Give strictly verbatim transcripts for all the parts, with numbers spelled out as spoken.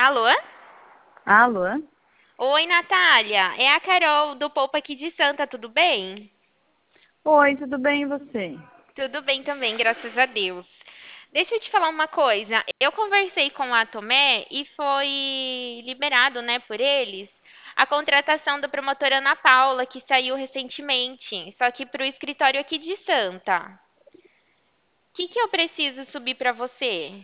Alô? Alô? Oi, Natália. É a Carol do Poupa aqui de Santa, tudo bem? Oi, tudo bem e você? Tudo bem também, graças a Deus. Deixa eu te falar uma coisa. Eu conversei com a Tomé e foi liberado, né, por eles, a contratação da promotora Ana Paula, que saiu recentemente, só que para o escritório aqui de Santa. O que que eu preciso subir para você?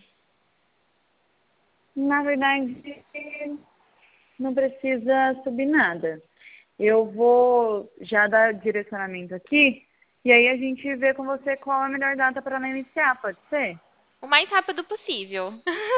Na verdade, não precisa subir nada. Eu vou já dar direcionamento aqui e aí a gente vê com você qual é a melhor data para ela iniciar, pode ser? O mais rápido possível.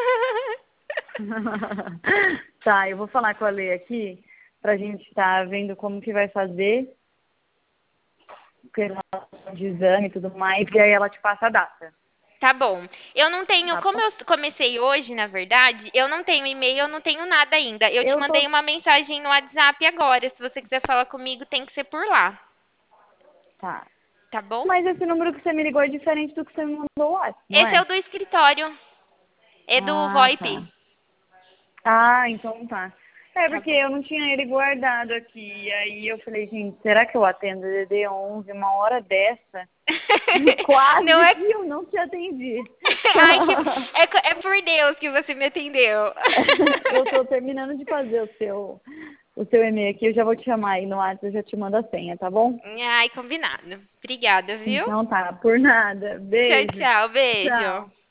Tá, eu vou falar com a Lê aqui pra gente estar vendo como que vai fazer, com relação de exame e tudo mais, e aí ela te passa a data. Tá bom. Eu não tenho, Tá como bom? eu comecei hoje, na verdade, eu não tenho e-mail, eu não tenho nada ainda. Eu te Eu mandei tô. uma mensagem no WhatsApp agora. Se você quiser falar comigo, tem que ser por lá. Tá. Tá bom? Mas esse número que você me ligou é diferente do que você me mandou no WhatsApp, não Esse é é? o do escritório. É do Ah, tá. VoIP. Ah, então tá. É, Tá porque bom. eu não tinha ele guardado aqui. E aí eu falei, gente, será que eu atendo D D onze uma hora dessa? Não Quase é. que eu não te atendi. Ai, que... é, co- é por Deus que você me atendeu. Eu tô terminando de fazer o seu, o seu e-mail aqui. Eu já vou te chamar aí no WhatsApp, eu já te mando a senha, tá bom? Ai, combinado. Obrigada, viu? Então tá, por nada. Tchau, Beijo. tchau. Beijo. Tchau.